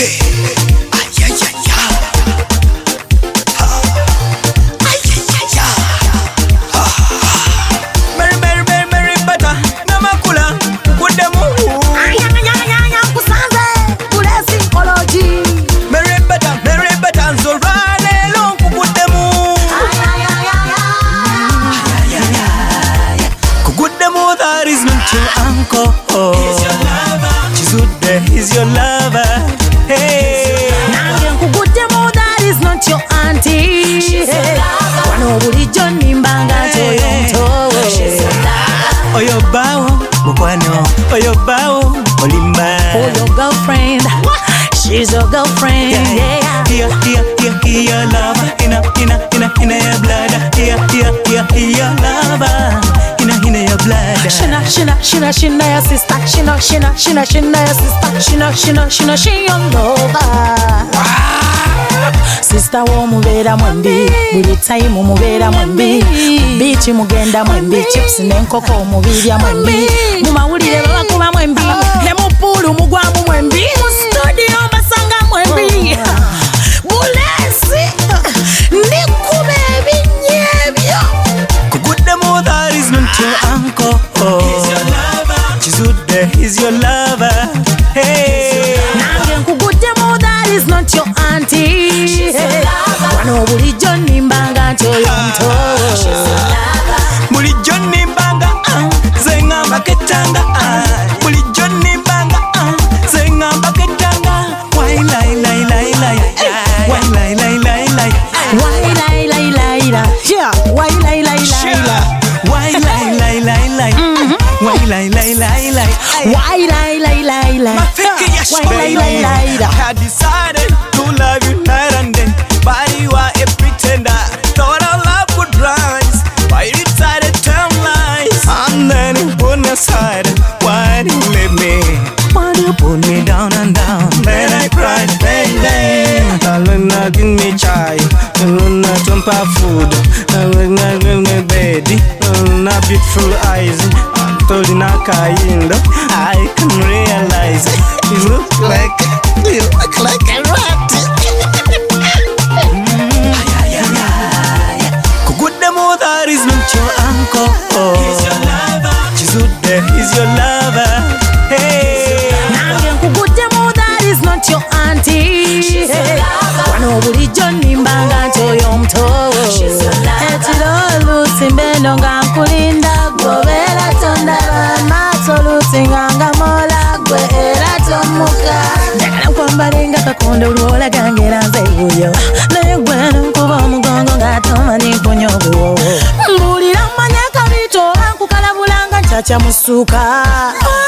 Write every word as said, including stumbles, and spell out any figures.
Hey, ay ay ay ay. Ha. Ay ay ay ay. Ha. Mary Mary Mary Mary butter, namakula, kudemu. Ay ay ay ay ay kusanze, kulesi koloji. Mary butter, Mary butter, zorane long kudemu. Ay ay ay ay Ay ay ay. Kudemu, that is not your uncle. He's your lover. Chizude, he's your lover. Hey. Nange nkugudemu, that is not your auntie. She's your lover. Wano bulijjo nimbanga toyo mtowo. She's your lover. Oyo bawo, mukwano. Oyo bawo, olimba. Oh, your girlfriend. She's your girlfriend. Yeah, Yeah. here, here, here, here, your lover. Inna, inna, inna, inna your blood. Here, here, here, here, your lover. Inna, inna your blood. Shina, shina, shina, shina, your sister. Shina, shina, shina, shina, your sister. Shina, shina, shina, she your lover. Sister wo mubera mwembi, buli time mubera mwembi. Beach mugenda mwembi, chips n'enkoko mubirya mwembi. Mu mawulire babakuba mwembi, ne mu pool mugwamu mwembi. Mu studio basanga mwembi. Bulesi, ndikube ebinyebyo. Kugudemu, that is not your uncle. He's your lover. Chizude, he's your lover. Hey. Nange nkugudemu, that is not your auntie. Wano bulijjo nimbanga nti oyo mtowo. Bulijjo nimbanga, ah, ze ngamba ketanga, ah. Bulijjo nimbanga, ah, ze ngamba ketanga. Why lie, lie, lie, lie? Why lie, lie, lie, lie? Why lie, lie, lie, lie? Yeah, why lie, lie, lie, lie? Why lie, lie, lie, lie? Why lie, lie, lie, lie? Why lie, lie, lie, lie? Mafiki ya Why lie, lie, lie, I lie? had decided to love you night and day, but you are a pretender. Thought our love would rise, but you decided to tell lies. And then you put me aside. Why did you leave me? Why do you put me down and down? Then I cried, baby. Aluna give me chai, aluna tumpa food, aluna give me baby, aluna beautiful eyes. Tolina kaindo, I can realize you look like, you look like a rat. Kugudemu, that is not your uncle. He's your lover. Chizude, he's your lover. Hey. Nange nkugudemu, that is not your auntie. Wano bulijjo nimbanga nti oyo mtowo. Ekiro oluusi nga nkulinda gobeera tondaba maaso luusinganga mola gwe era tomuka. Njagala nkwambalenga kakondo lwolagange era nze buyo, naye gwe nkuba omugongo nga tomanyi nkunya obuwowo. Mbuulira mmanya kabito oba nkukalabulanga nkyakya musuuka.